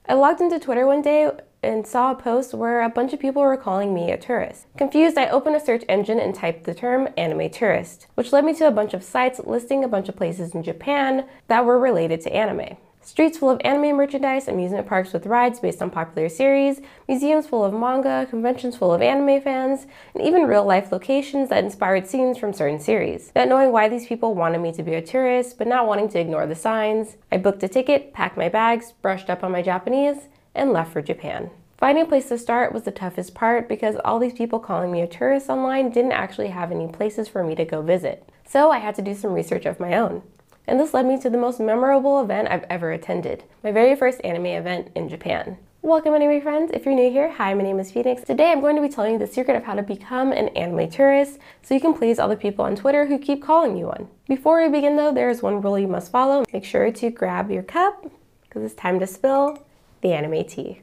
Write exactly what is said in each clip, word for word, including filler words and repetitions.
I logged into Twitter one day and saw a post where a bunch of people were calling me a tourist. Confused, I opened a search engine and typed the term anime tourist, which led me to a bunch of sites listing a bunch of places in Japan that were related to anime. Streets full of anime merchandise, amusement parks with rides based on popular series, museums full of manga, conventions full of anime fans, and even real-life locations that inspired scenes from certain series. Not knowing why these people wanted me to be a tourist, but not wanting to ignore the signs, I booked a ticket, packed my bags, brushed up on my Japanese, and left for Japan. Finding a place to start was the toughest part because all these people calling me a tourist online didn't actually have any places for me to go visit. So I had to do some research of my own. And this led me to the most memorable event I've ever attended, my very first anime event in Japan. Welcome anime friends, if you're new here, hi, my name is Phoenix. Today I'm going to be telling you the secret of how to become an anime tourist so you can please all the people on Twitter who keep calling you one. Before we begin though, there is one rule you must follow. Make sure to grab your cup because it's time to spill the anime tea.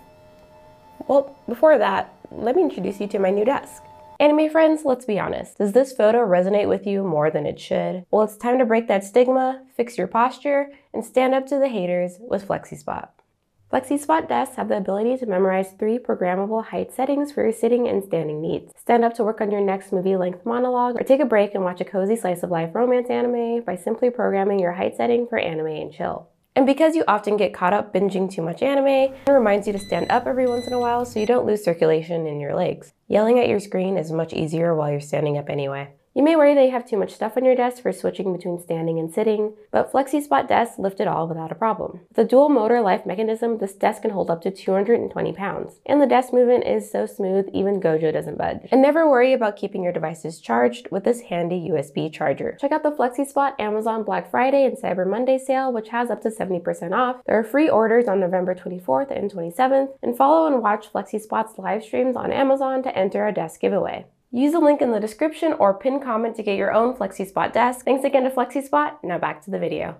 Well, before that, let me introduce you to my new desk. Anime friends, let's be honest. Does this photo resonate with you more than it should? Well, it's time to break that stigma, fix your posture, and stand up to the haters with FlexiSpot. FlexiSpot desks have the ability to memorize three programmable height settings for your sitting and standing needs. Stand up to work on your next movie-length monologue, or take a break and watch a cozy slice-of-life romance anime by simply programming your height setting for anime and chill. And because you often get caught up binging too much anime, it reminds you to stand up every once in a while so you don't lose circulation in your legs. Yelling at your screen is much easier while you're standing up anyway. You may worry that you have too much stuff on your desk for switching between standing and sitting, but FlexiSpot desks lift it all without a problem. With a dual motor life mechanism, this desk can hold up to two hundred twenty pounds. And the desk movement is so smooth, even Gojo doesn't budge. And never worry about keeping your devices charged with this handy U S B charger. Check out the FlexiSpot Amazon Black Friday and Cyber Monday sale, which has up to seventy percent off. There are free orders on November twenty-fourth and twenty-seventh, and follow and watch FlexiSpot's live streams on Amazon to enter a desk giveaway. Use the link in the description or pinned comment to get your own FlexiSpot desk. Thanks again to FlexiSpot. Now back to the video.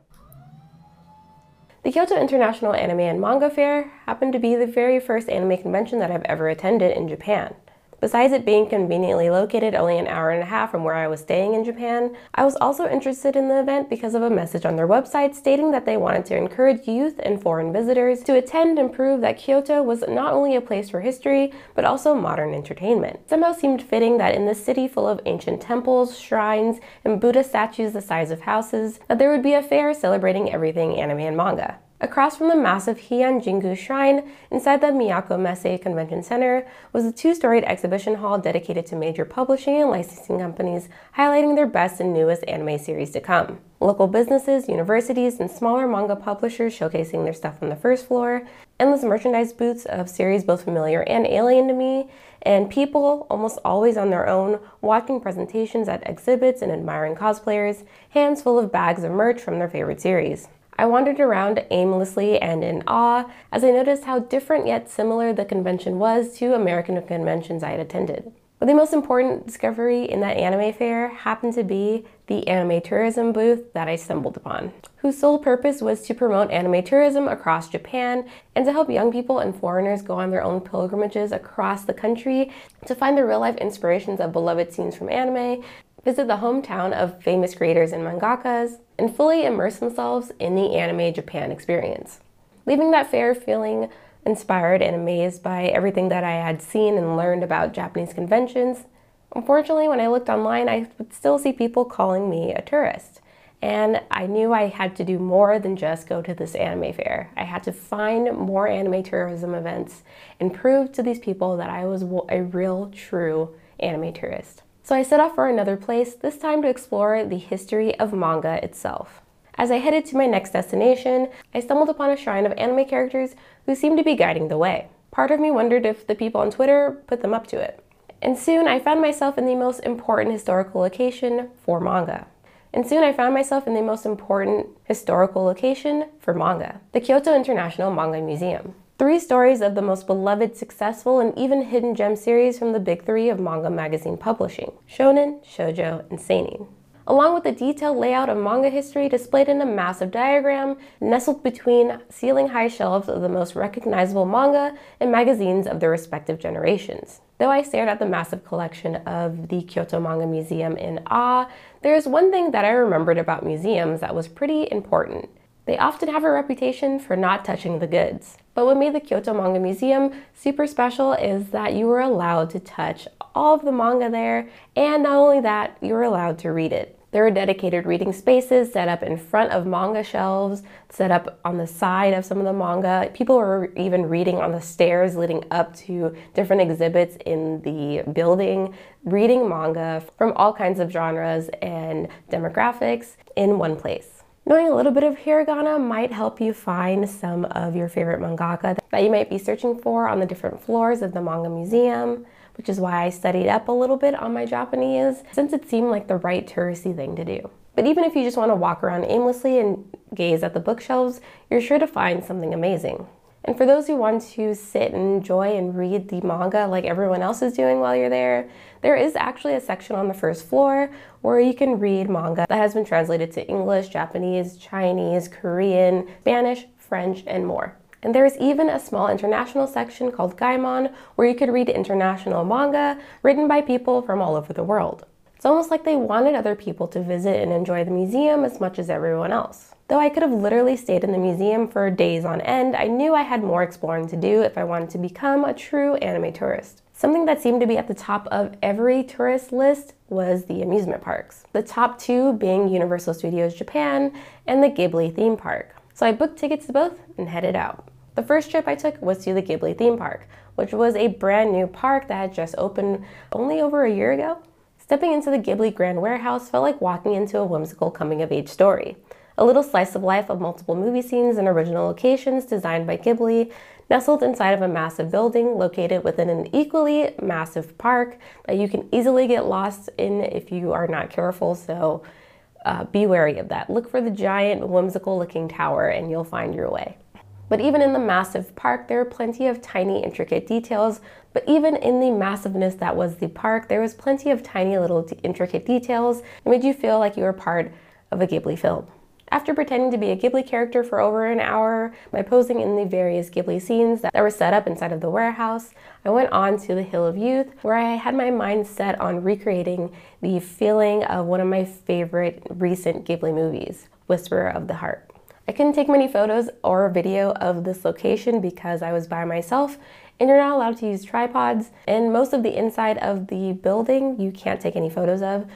The Kyoto International Anime and Manga Fair happened to be the very first anime convention that I've ever attended in Japan. Besides it being conveniently located only an hour and a half from where I was staying in Japan, I was also interested in the event because of a message on their website stating that they wanted to encourage youth and foreign visitors to attend and prove that Kyoto was not only a place for history, but also modern entertainment. It somehow seemed fitting that in this city full of ancient temples, shrines, and Buddha statues the size of houses, that there would be a fair celebrating everything anime and manga. Across from the massive Heian Jingu Shrine, inside the Miyako Messe Convention Center, was a two-storied exhibition hall dedicated to major publishing and licensing companies highlighting their best and newest anime series to come. Local businesses, universities, and smaller manga publishers showcasing their stuff on the first floor, endless merchandise booths of series both familiar and alien to me, and people, almost always on their own, watching presentations at exhibits and admiring cosplayers, hands full of bags of merch from their favorite series. I wandered around aimlessly and in awe as I noticed how different yet similar the convention was to American conventions I had attended. But the most important discovery in that anime fair happened to be the anime tourism booth that I stumbled upon, whose sole purpose was to promote anime tourism across Japan and to help young people and foreigners go on their own pilgrimages across the country to find the real-life inspirations of beloved scenes from anime, visit the hometown of famous creators and mangakas, and fully immerse themselves in the Anime Japan experience. Leaving that fair feeling inspired and amazed by everything that I had seen and learned about Japanese conventions, unfortunately when I looked online I would still see people calling me a tourist. And I knew I had to do more than just go to this anime fair. I had to find more anime tourism events and prove to these people that I was a real, true anime tourist. So I set off for another place, this time to explore the history of manga itself. As I headed to my next destination, I stumbled upon a shrine of anime characters who seemed to be guiding the way. Part of me wondered if the people on Twitter put them up to it. And soon I found myself in the most important historical location for manga. And soon I found myself in the most important historical location for manga, the Kyoto International Manga Museum. Three stories of the most beloved, successful, and even hidden gem series from the big three of manga magazine publishing: shonen, shoujo, and seinen. Along with a detailed layout of manga history displayed in a massive diagram nestled between ceiling-high shelves of the most recognizable manga and magazines of their respective generations. Though I stared at the massive collection of the Kyoto Manga Museum in awe, there is one thing that I remembered about museums that was pretty important. They often have a reputation for not touching the goods. But what made the Kyoto Manga Museum super special is that you were allowed to touch all of the manga there, and not only that, you were allowed to read it. There were dedicated reading spaces set up in front of manga shelves, set up on the side of some of the manga. People were even reading on the stairs leading up to different exhibits in the building, reading manga from all kinds of genres and demographics in one place. Knowing a little bit of hiragana might help you find some of your favorite mangaka that you might be searching for on the different floors of the manga museum, which is why I studied up a little bit on my Japanese, since it seemed like the right touristy thing to do. But even if you just want to walk around aimlessly and gaze at the bookshelves, you're sure to find something amazing. And for those who want to sit and enjoy and read the manga like everyone else is doing while you're there, there is actually a section on the first floor where you can read manga that has been translated to English, Japanese, Chinese, Korean, Spanish, French, and more. And there's even a small international section called Gaimon where you could read international manga written by people from all over the world. It's almost like they wanted other people to visit and enjoy the museum as much as everyone else. Though I could have literally stayed in the museum for days on end, I knew I had more exploring to do if I wanted to become a true anime tourist. Something that seemed to be at the top of every tourist list was the amusement parks. The top two being Universal Studios Japan and the Ghibli theme park. So I booked tickets to both and headed out. The first trip I took was to the Ghibli theme park, which was a brand new park that had just opened only over a year ago. Stepping into the Ghibli Grand Warehouse felt like walking into a whimsical coming-of-age story. A little slice of life of multiple movie scenes and original locations designed by Ghibli, nestled inside of a massive building located within an equally massive park that you can easily get lost in if you are not careful, so uh, be wary of that. Look for the giant, whimsical-looking tower and you'll find your way. But even in the massive park, there were plenty of tiny, intricate details. But even in the massiveness that was the park, there was plenty of tiny little intricate details that made you feel like you were part of a Ghibli film. After pretending to be a Ghibli character for over an hour by posing in the various Ghibli scenes that were set up inside of the warehouse, I went on to the Hill of Youth, where I had my mind set on recreating the feeling of one of my favorite recent Ghibli movies, Whisperer of the Heart. I couldn't take many photos or video of this location because I was by myself and you're not allowed to use tripods, and most of the inside of the building you can't take any photos of.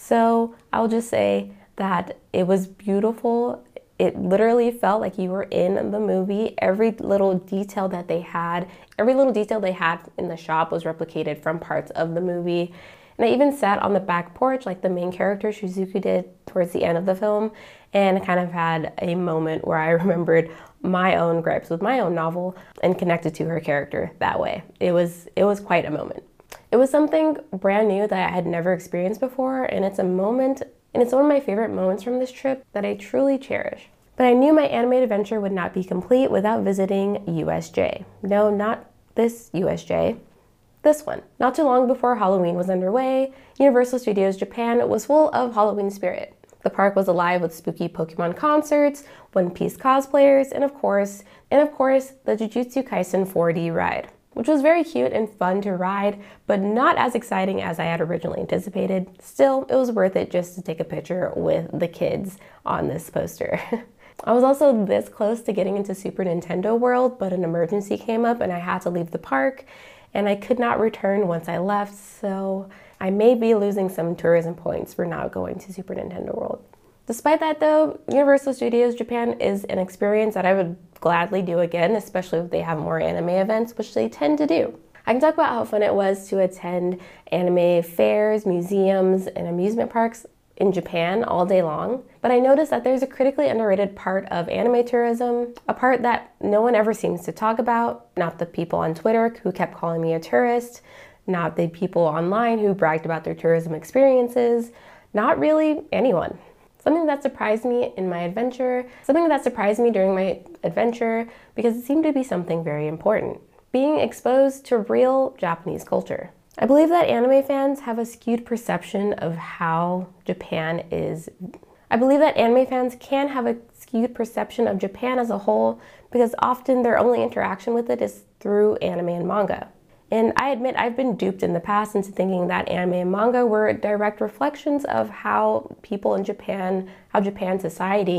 So I'll just say that it was beautiful. It literally felt like you were in the movie. Every little detail that they had, every little detail they had in the shop was replicated from parts of the movie. And I even sat on the back porch like the main character Shizuku did towards the end of the film, and kind of had a moment where I remembered my own gripes with my own novel and connected to her character that way. It was, it was quite a moment. It was something brand new that I had never experienced before, and it's a moment, and it's one of my favorite moments from this trip that I truly cherish. But I knew my anime adventure would not be complete without visiting U S J. No, not this U S J. This one. Not too long before Halloween was underway, Universal Studios Japan was full of Halloween spirit. The park was alive with spooky Pokemon concerts, One Piece cosplayers, and of course, and of course, the Jujutsu Kaisen four D ride, which was very cute and fun to ride, but not as exciting as I had originally anticipated. Still, it was worth it just to take a picture with the kids on this poster. I was also this close to getting into Super Nintendo World, but an emergency came up and I had to leave the park, and I could not return once I left, so I may be losing some tourism points for not going to Super Nintendo World. Despite that though, Universal Studios Japan is an experience that I would gladly do again, especially if they have more anime events, which they tend to do. I can talk about how fun it was to attend anime fairs, museums, and amusement parks in Japan all day long, but I noticed that there's a critically underrated part of anime tourism, a part that no one ever seems to talk about, not the people on Twitter who kept calling me a tourist, not the people online who bragged about their tourism experiences, not really anyone. Something that surprised me in my adventure, something that surprised me during my adventure because it seemed to be something very important, being exposed to real Japanese culture. I believe that anime fans have a skewed perception of how Japan is. I believe that anime fans can have a skewed perception of Japan as a whole because often their only interaction with it is through anime and manga. And I admit I've been duped in the past into thinking that anime and manga were direct reflections of how people in Japan, how Japan society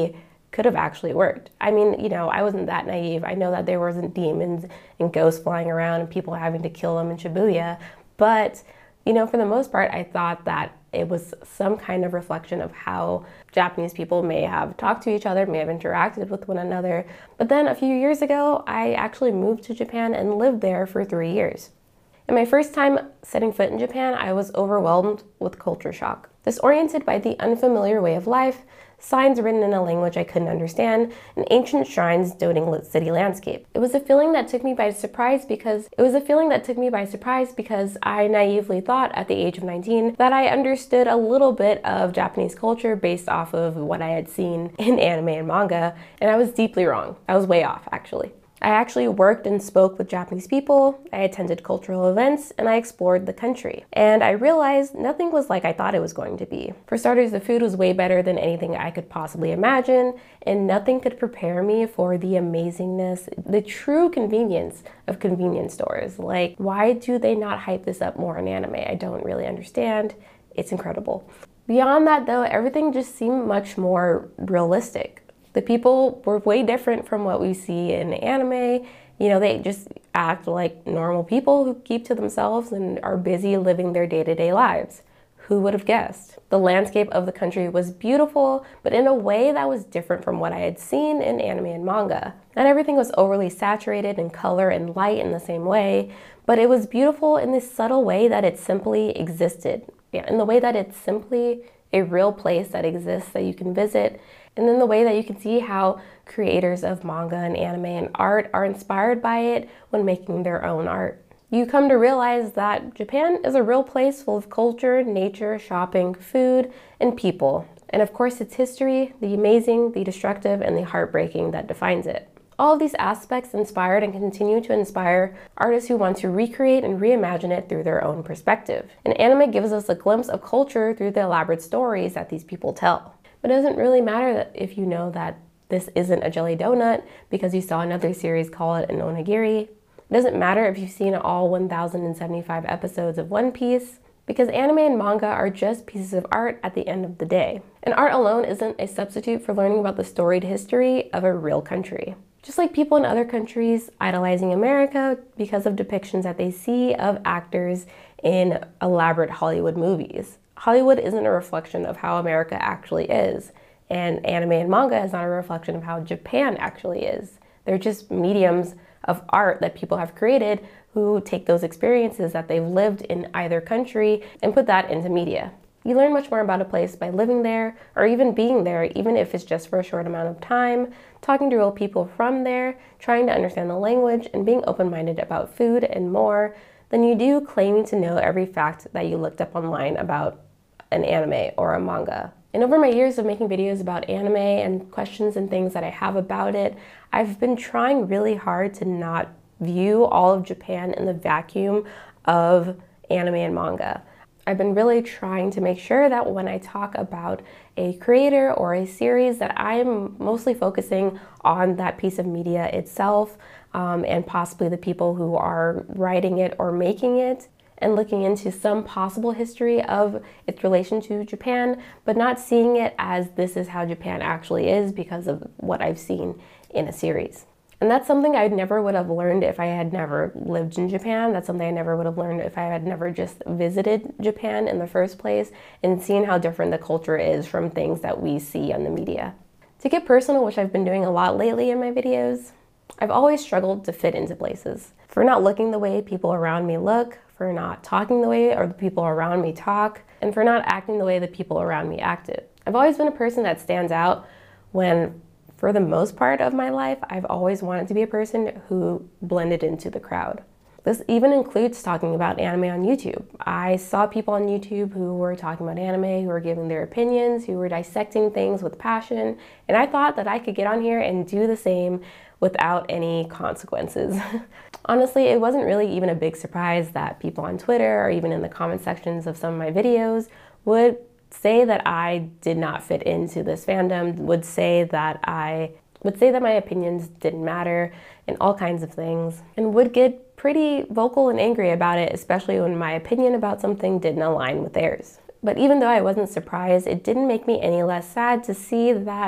could have actually worked. I mean, you know, I wasn't that naive. I know that there wasn't demons and ghosts flying around and people having to kill them in Shibuya, but, you know, for the most part, I thought that it was some kind of reflection of how Japanese people may have talked to each other, may have interacted with one another. But then a few years ago, I actually moved to Japan and lived there for three years. In my first time setting foot in Japan, I was overwhelmed with culture shock. Disoriented by the unfamiliar way of life, signs written in a language I couldn't understand, and ancient shrines dotting lit city landscape. It was a feeling that took me by surprise because it was a feeling that took me by surprise because I naively thought at the age of nineteen that I understood a little bit of Japanese culture based off of what I had seen in anime and manga, and I was deeply wrong. I was way off, actually. I actually worked and spoke with Japanese people, I attended cultural events, and I explored the country. And I realized nothing was like I thought it was going to be. For starters, the food was way better than anything I could possibly imagine, and nothing could prepare me for the amazingness, the true convenience of convenience stores. Like, why do they not hype this up more in anime? I don't really understand. It's incredible. Beyond that, though, everything just seemed much more realistic. The people were way different from what we see in anime. You know, they just act like normal people who keep to themselves and are busy living their day-to-day lives. Who would have guessed? The landscape of the country was beautiful, but in a way that was different from what I had seen in anime and manga. Not everything was overly saturated in color and light in the same way, but it was beautiful in this subtle way that it simply existed. Yeah, in the way that it's simply a real place that exists that you can visit, and then the way that you can see how creators of manga and anime and art are inspired by it when making their own art. You come to realize that Japan is a real place full of culture, nature, shopping, food, and people. And of course, its history, the amazing, the destructive, and the heartbreaking that defines it. All of these aspects inspired and continue to inspire artists who want to recreate and reimagine it through their own perspective. And anime gives us a glimpse of culture through the elaborate stories that these people tell. But it doesn't really matter that if you know that this isn't a jelly donut because you saw another series call it an onigiri. It doesn't matter if you've seen all one thousand seventy-five episodes of One Piece, because anime and manga are just pieces of art at the end of the day. And art alone isn't a substitute for learning about the storied history of a real country. Just like people in other countries idolizing America because of depictions that they see of actors in elaborate Hollywood movies. Hollywood isn't a reflection of how America actually is, and anime and manga is not a reflection of how Japan actually is. They're just mediums of art that people have created who take those experiences that they've lived in either country and put that into media. You learn much more about a place by living there, or even being there, even if it's just for a short amount of time, talking to real people from there, trying to understand the language, and being open-minded about food and more, than you do claiming to know every fact that you looked up online about an anime or a manga. And over my years of making videos about anime and questions and things that I have about it, I've been trying really hard to not view all of Japan in the vacuum of anime and manga. I've been really trying to make sure that when I talk about a creator or a series that I am mostly focusing on that piece of media itself um, and possibly the people who are writing it or making it, and looking into some possible history of its relation to Japan, but not seeing it as this is how Japan actually is because of what I've seen in a series. And that's something I never would have learned if I had never lived in Japan. That's something I never would have learned if I had never just visited Japan in the first place and seen how different the culture is from things that we see on the media. To get personal, which I've been doing a lot lately in my videos, I've always struggled to fit into places. For not looking the way people around me look, for not talking the way or the people around me talk, and for not acting the way the people around me acted. I've always been a person that stands out when, for the most part of my life, I've always wanted to be a person who blended into the crowd. This even includes talking about anime on YouTube. I saw people on YouTube who were talking about anime, who were giving their opinions, who were dissecting things with passion, and I thought that I could get on here and do the same without any consequences. Honestly, it wasn't really even a big surprise that people on Twitter or even in the comment sections of some of my videos would say that I did not fit into this fandom, would say that I would say that my opinions didn't matter and all kinds of things, and would get pretty vocal and angry about it, especially when my opinion about something didn't align with theirs. But even though I wasn't surprised, it didn't make me any less sad to see that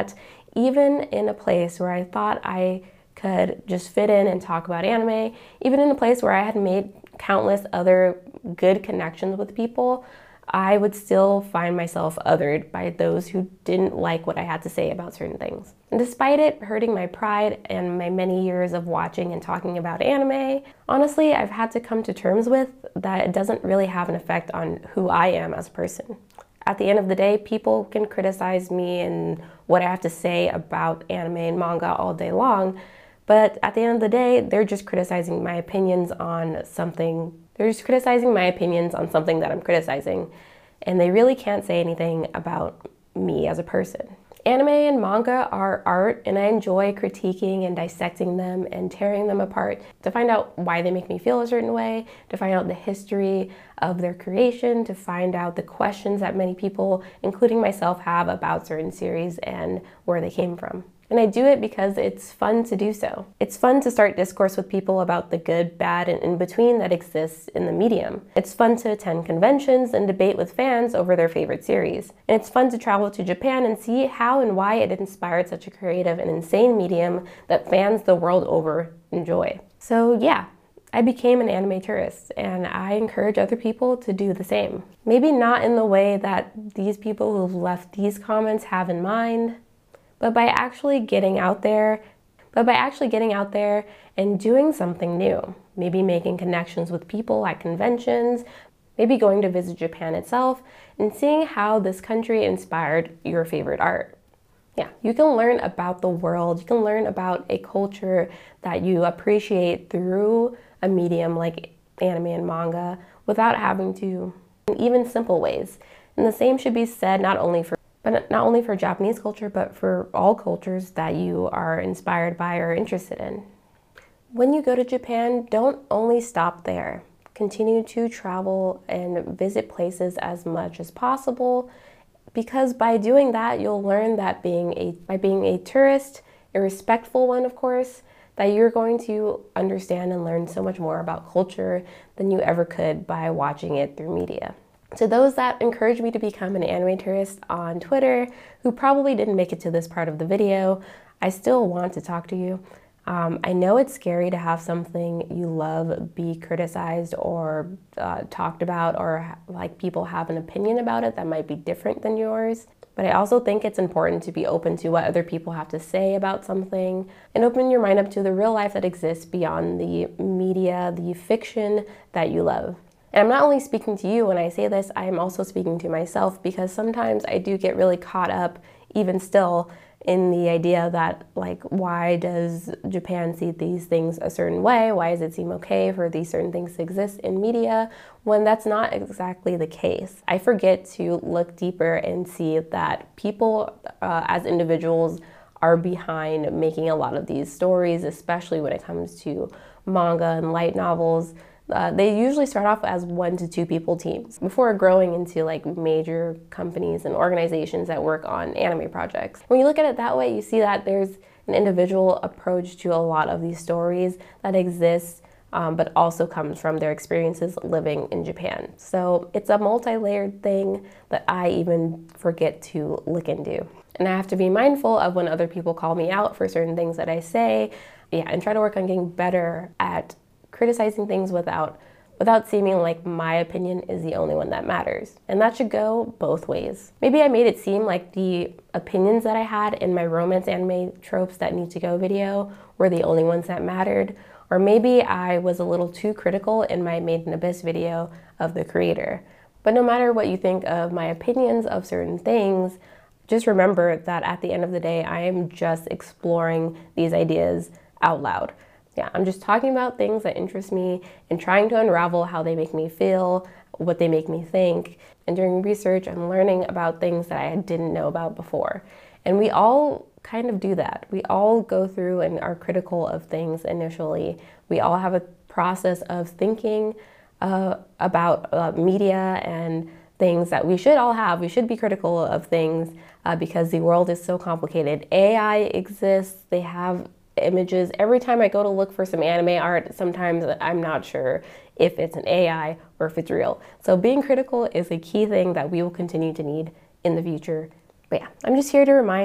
Even in a place where I thought I could just fit in and talk about anime, even in a place where I had made countless other good connections with people, I would still find myself othered by those who didn't like what I had to say about certain things. And despite it hurting my pride and my many years of watching and talking about anime, honestly, I've had to come to terms with that it doesn't really have an effect on who I am as a person. At the end of the day, people can criticize me and what I have to say about anime and manga all day long, but at the end of the day, they're just criticizing my opinions on something They're just criticizing my opinions on something that I'm criticizing, and they really can't say anything about me as a person. Anime and manga are art, and I enjoy critiquing and dissecting them and tearing them apart to find out why they make me feel a certain way, to find out the history of their creation, to find out the questions that many people, including myself, have about certain series and where they came from. And I do it because it's fun to do so. It's fun to start discourse with people about the good, bad, and in between that exists in the medium. It's fun to attend conventions and debate with fans over their favorite series. And it's fun to travel to Japan and see how and why it inspired such a creative and insane medium that fans the world over enjoy. So yeah, I became an anime tourist, and I encourage other people to do the same. Maybe not in the way that these people who've left these comments have in mind, but by actually getting out there, but by actually getting out there and doing something new. Maybe making connections with people at conventions, maybe going to visit Japan itself, and seeing how this country inspired your favorite art. Yeah, you can learn about the world, you can learn about a culture that you appreciate through a medium like anime and manga without having to, in even simple ways. And the same should be said not only for But not only for Japanese culture, but for all cultures that you are inspired by or interested in. When you go to Japan, don't only stop there. Continue to travel and visit places as much as possible, because by doing that, you'll learn that being a, by being a tourist, a respectful one, of course, that you're going to understand and learn so much more about culture than you ever could by watching it through media. To those that encouraged me to become an anime tourist on Twitter, who probably didn't make it to this part of the video, I still want to talk to you. Um, I know it's scary to have something you love be criticized or uh, talked about, or like people have an opinion about it that might be different than yours. But I also think it's important to be open to what other people have to say about something and open your mind up to the real life that exists beyond the media, the fiction that you love. And I'm not only speaking to you when I say this, I am also speaking to myself, because sometimes I do get really caught up, even still, in the idea that, like, why does Japan see these things a certain way? Why does it seem okay for these certain things to exist in media when that's not exactly the case? I forget to look deeper and see that people uh, as individuals are behind making a lot of these stories, especially when it comes to manga and light novels. Uh, they usually start off as one to two people teams before growing into like major companies and organizations that work on anime projects. When you look at it that way, you see that there's an individual approach to a lot of these stories that exists, um, but also comes from their experiences living in Japan. So it's a multi-layered thing that I even forget to look into. And I have to be mindful of when other people call me out for certain things that I say, yeah, and try to work on getting better at criticizing things without without seeming like my opinion is the only one that matters. And that should go both ways. Maybe I made it seem like the opinions that I had in my romance anime tropes that need to go video were the only ones that mattered, or maybe I was a little too critical in my Made in Abyss video of the creator. But no matter what you think of my opinions of certain things, just remember that at the end of the day, I am just exploring these ideas out loud. Yeah, I'm just talking about things that interest me and trying to unravel how they make me feel, what they make me think. And during research, I'm learning about things that I didn't know about before. And we all kind of do that. We all go through and are critical of things initially. We all have a process of thinking uh, about uh, media and things that we should all have. We should be critical of things uh, because the world is so complicated. A I exists, they have images. Every time I go to look for some anime art, sometimes I'm not sure if it's an A I or if it's real. So being critical is a key thing that we will continue to need in the future. But yeah, I'm just here to remind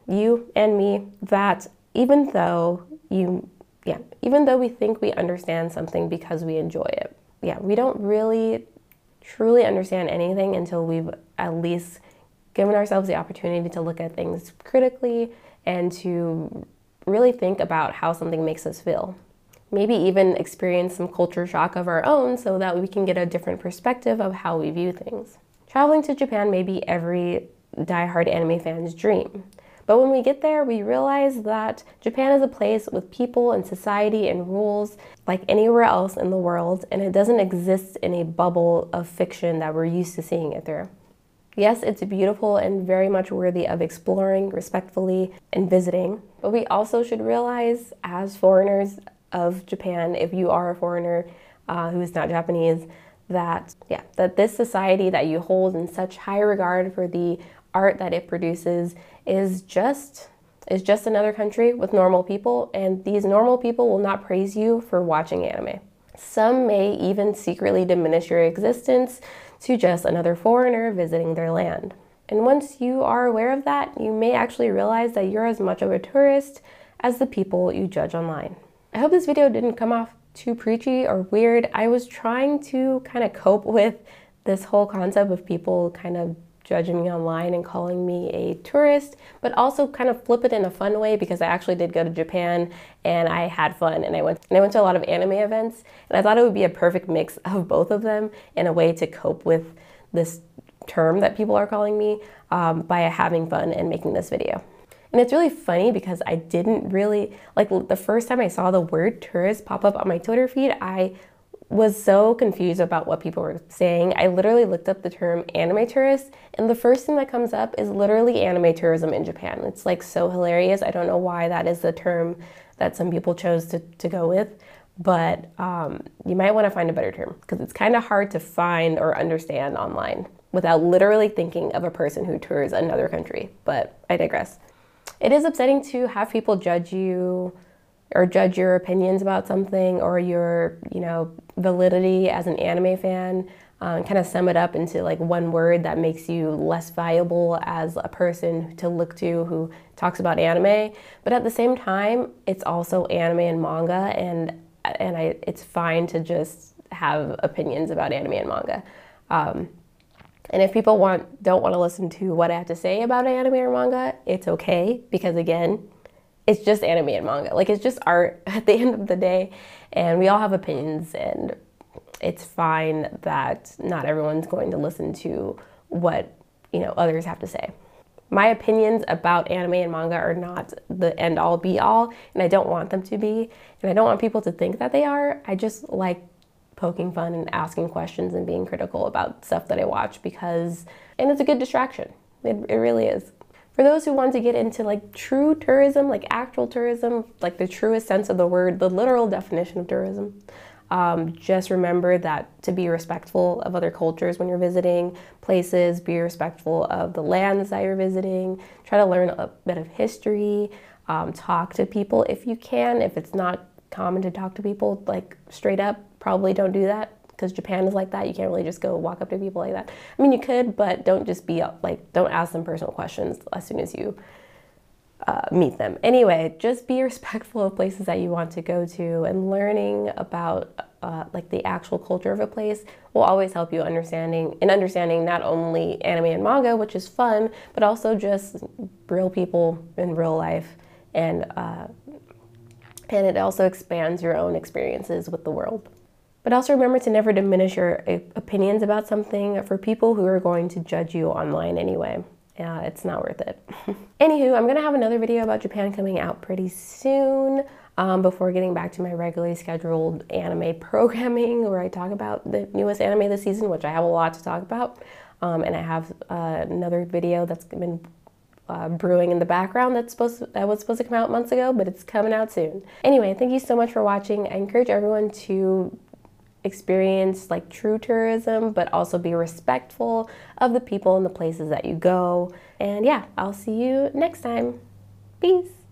you and me, that even though you, yeah, even though we think we understand something because we enjoy it, yeah, we don't really truly understand anything until we've at least given ourselves the opportunity to look at things critically and to really think about how something makes us feel. Maybe even experience some culture shock of our own so that we can get a different perspective of how we view things. Traveling to Japan may be every diehard anime fan's dream. But when we get there, we realize that Japan is a place with people and society and rules like anywhere else in the world, and it doesn't exist in a bubble of fiction that we're used to seeing it through. Yes, it's beautiful and very much worthy of exploring respectfully and visiting, but we also should realize as foreigners of Japan, if you are a foreigner uh, who is not Japanese, that yeah, that this society that you hold in such high regard for the art that it produces is just is just another country with normal people, and these normal people will not praise you for watching anime. Some may even secretly diminish your existence to just another foreigner visiting their land. And once you are aware of that, you may actually realize that you're as much of a tourist as the people you judge online. I hope this video didn't come off too preachy or weird. I was trying to kind of cope with this whole concept of people kind of judging me online and calling me a tourist, but also kind of flip it in a fun way, because I actually did go to Japan and I had fun, and I went and I went to a lot of anime events, and I thought it would be a perfect mix of both of them in a way to cope with this term that people are calling me um, by having fun and making this video. And it's really funny because I didn't really, like the first time I saw the word tourist pop up on my Twitter feed, I was so confused about what people were saying. I literally looked up the term anime tourist, and the first thing that comes up is literally anime tourism in Japan. It's like so hilarious. I don't know why that is the term that some people chose to, to go with, but um, you might want to find a better term, because it's kind of hard to find or understand online without literally thinking of a person who tours another country, but I digress. It is upsetting to have people judge you or judge your opinions about something or your, you know, validity as an anime fan, um, kind of sum it up into like one word that makes you less valuable as a person to look to who talks about anime. But at the same time, it's also anime and manga, and and I, it's fine to just have opinions about anime and manga. Um, And if people want don't want to listen to what I have to say about anime or manga, it's okay, because again, it's just anime and manga. Like, it's just art at the end of the day, and we all have opinions, and it's fine that not everyone's going to listen to what, you know, others have to say. My opinions about anime and manga are not the end all be all, and I don't want them to be, and I don't want people to think that they are. I just like poking fun and asking questions and being critical about stuff that I watch, because, and it's a good distraction. It, it really is. For those who want to get into like true tourism, like actual tourism, like the truest sense of the word, the literal definition of tourism, um, just remember that to be respectful of other cultures when you're visiting places, be respectful of the lands that you're visiting, try to learn a bit of history, um, talk to people if you can. If it's not common to talk to people like straight up, probably don't do that, because Japan is like that. You can't really just go walk up to people like that. I mean, you could, but don't just be like, don't ask them personal questions as soon as you uh, meet them. Anyway, just be respectful of places that you want to go to, and learning about uh, like the actual culture of a place will always help you understanding in understanding not only anime and manga, which is fun, but also just real people in real life, and uh, and it also expands your own experiences with the world. But also remember to never diminish your opinions about something for people who are going to judge you online anyway. Uh, it's not worth it. Anywho, I'm gonna have another video about Japan coming out pretty soon, um, before getting back to my regularly scheduled anime programming, where I talk about the newest anime this season, which I have a lot to talk about. Um, and I have uh, another video that's been Uh, brewing in the background that's supposed to, that was supposed to come out months ago, but it's coming out soon. Anyway, thank you so much for watching. I encourage everyone to experience like true tourism, but also be respectful of the people and the places that you go. And yeah, I'll see you next time. Peace.